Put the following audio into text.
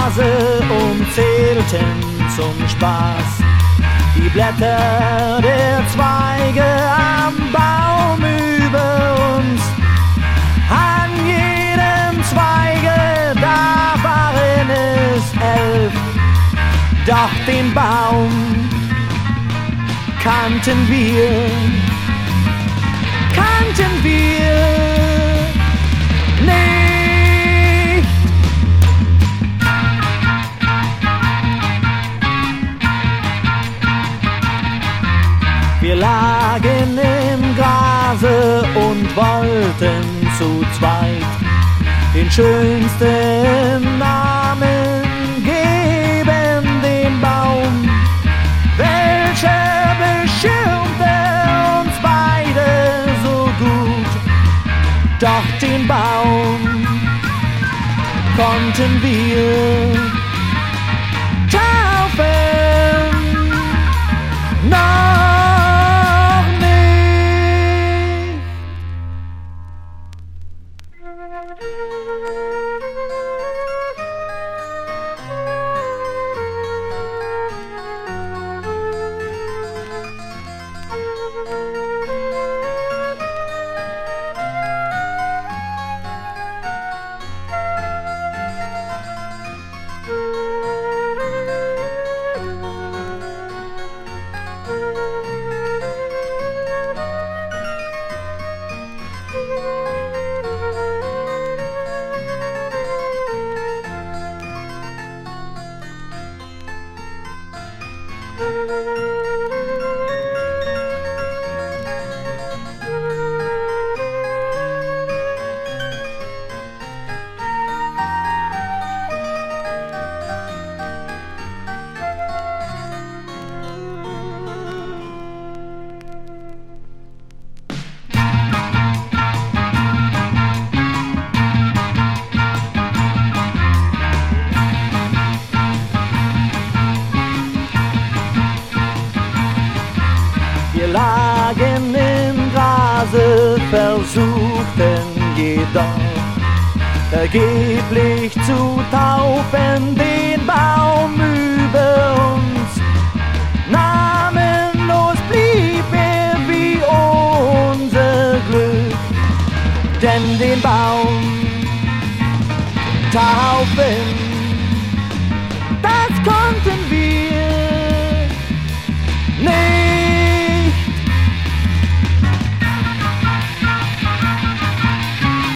Nase und zählten zum Spaß die Blätter der Zweige am Baum über uns. An jedem Zweige, da waren es 11, doch den Baum kannten wir nicht. Wir lagen im Grase und wollten zu zweit den schönsten Namen geben, dem Baum, welcher beschirmte uns beide so gut. Doch den Baum konnten wir taufen noch nicht. Wir lagen im Grase, versuchten jedoch vergeblich zu taufen den Baum über uns. Namenlos blieb er wie unser Glück, denn den Baum taufen, das